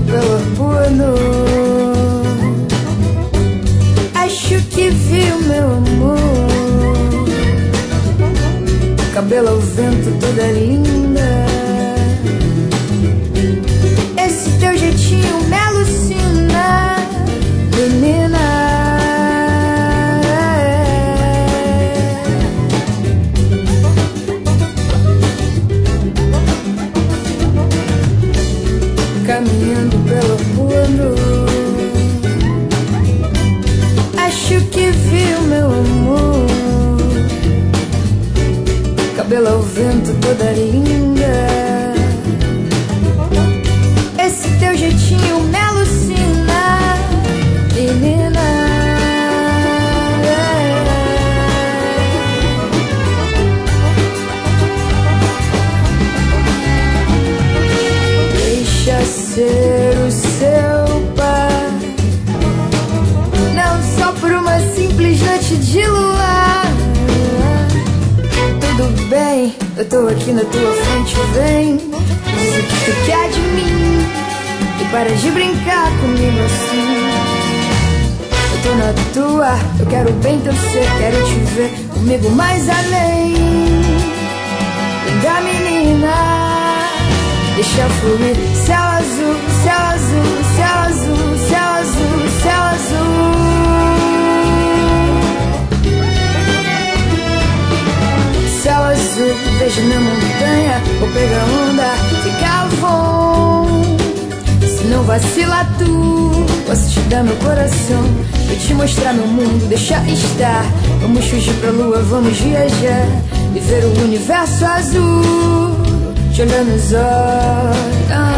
pela rua acho que vi o meu amor. Cabelo ao vento, toda linda. Esse teu jeitinho me alucina, menina. Caminhando pela rua acho que vi o meu amor. Cabelo ao vento, toda linda. Esse teu jeitinho me alucina, menina. Deixa ser o seu par, não só por uma simples noite de luar. Tudo bem, eu tô aqui na tua frente, vem. Diz o que tu quer de mim e para de brincar comigo assim. Eu tô na tua, eu quero bem teu ser, quero te ver comigo mais além. Linda menina, deixa fluir. Céu azul, céu azul, céu azul, céu azul, céu azul. Céu azul, vejo na montanha, vou pegar onda, fica bom. Se não vacila tu, posso te dar meu coração, vou te mostrar meu mundo, deixa estar. Vamos fugir pra lua, vamos viajar e ver o universo azul, te olhando nos olhos.